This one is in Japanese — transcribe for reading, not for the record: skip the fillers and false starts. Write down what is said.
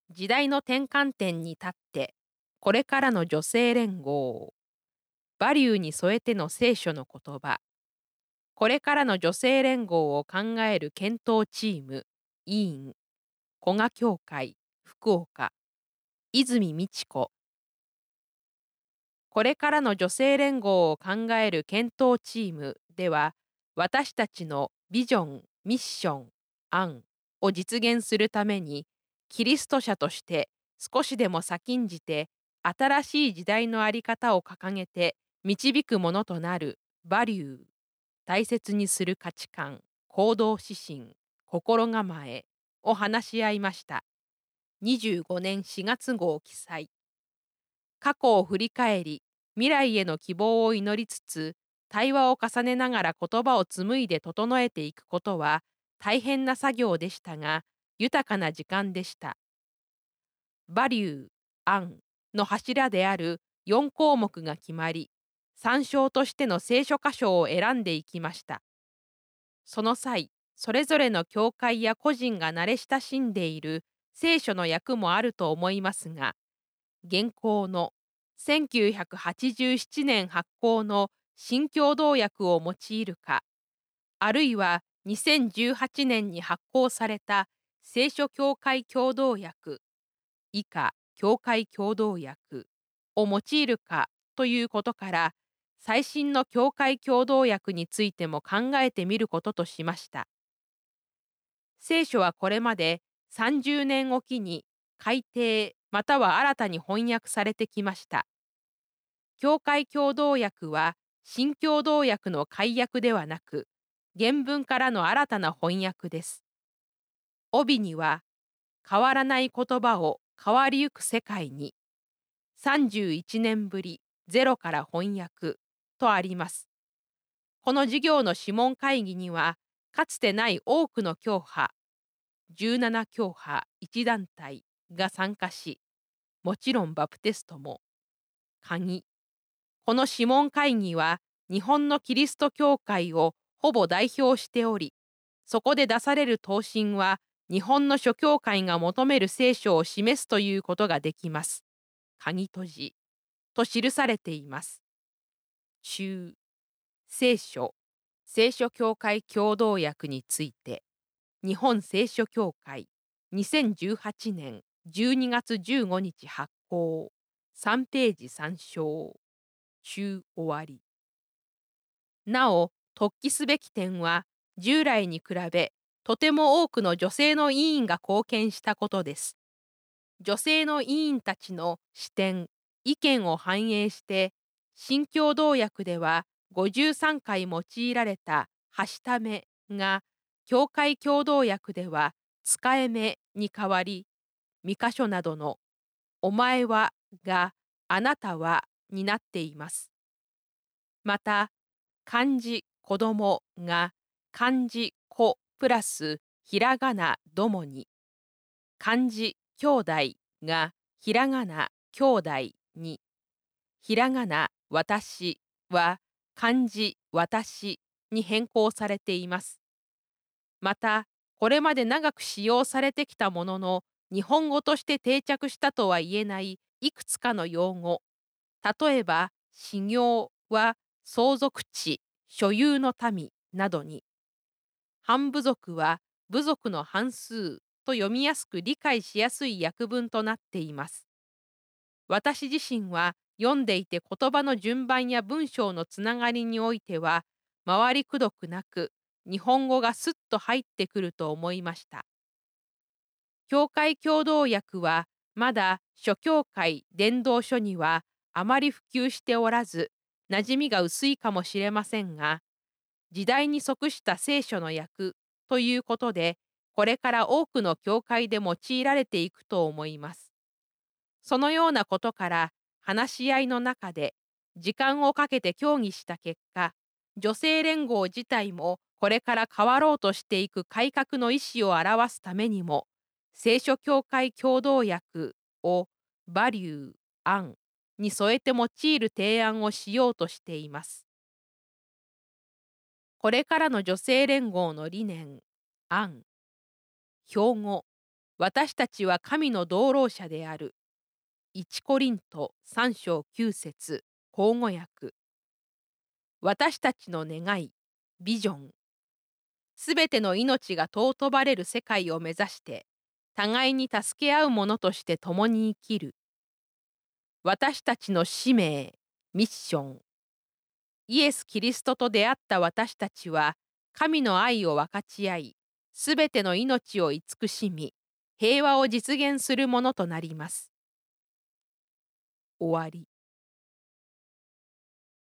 時代の転換点に立って、これからの女性連合、バリューに添えての聖書の言葉、これからの女性連合を考える検討チーム、委員、古賀協会、福岡、泉美智子、これからの女性連合を考える検討チームでは、私たちのビジョン、ミッション、案を実現するために、キリスト者として少しでも先んじて、新しい時代のあり方を掲げて導くものとなるバリュー、大切にする価値観、行動指針、心構えを話し合いました。25年4月号記載。過去を振り返り、未来への希望を祈りつつ、対話を重ねながら言葉を紡いで整えていくことは大変な作業でしたが、豊かな時間でした。バリュー、案の柱である4項目が決まり、参照としての聖書箇所を選んでいきました。その際、それぞれの教会や個人が慣れ親しんでいる聖書の訳もあると思いますが、現行の1987年発行の新共同訳を用いるか、あるいは2018年に発行された聖書教会共同訳、以下教会共同訳を用いるかということから、最新の教会共同訳についても考えてみることとしました。聖書はこれまで30年おきに改訂または新たに翻訳されてきました。教会共同訳は新共同訳の改訳ではなく、原文からの新たな翻訳です。帯には、変わらない言葉を変わりゆく世界に、31年ぶりゼロから翻訳とあります。この事業の諮問会議には、かつてない多くの教派、17教派1団体が参加し、もちろんバプテストも、鍵。この諮問会議は日本のキリスト教会をほぼ代表しており、そこで出される答申は日本の諸教会が求める聖書を示すということができます。鍵閉じと記されています。中、聖書、聖書教会共同訳について、日本聖書協会、2018年12月15日発行、3ページ参照。中終わり。なお、突起すべき点は、従来に比べ、とても多くの女性の委員が貢献したことです。女性の委員たちの視点、意見を反映して、新共同訳では53回用いられたはしためが、教会共同訳では使えめに変わり、2箇所などのお前はがあなたはになっています。また、漢字子供が漢字子プラスひらがなどもに、漢字兄弟がひらがな兄弟に、ひらがな私は漢字私に変更されています。また、これまで長く使用されてきたものの、日本語として定着したとは言えないいくつかの用語、例えば、修行は相続地、所有の民などに、半部族は部族の半数と読みやすく理解しやすい訳文となっています。私自身は読んでいて言葉の順番や文章のつながりにおいては、回りくどくなく、日本語がスッと入ってくると思いました。教会共同訳は、まだ諸教会伝道書にはあまり普及しておらず、馴染みが薄いかもしれませんが、時代に即した聖書の訳ということで、これから多くの教会で用いられていくと思います。そのようなことから、話し合いの中で時間をかけて協議した結果、女性連合自体もこれから変わろうとしていく改革の意思を表すためにも、聖書協会共同訳をバリュー、案に添えて用いる提案をしようとしています。これからの女性連合の理念、案、標語、 私たちは神の同労者である。1コリント3章9節口語訳。私たちの願い、ビジョン。すべての命が尊ばれる世界を目指して、互いに助け合う者として共に生きる。私たちの使命、ミッション。イエス・キリストと出会った私たちは、神の愛を分かち合い、すべての命を慈しみ、平和を実現するものとなります。終わり。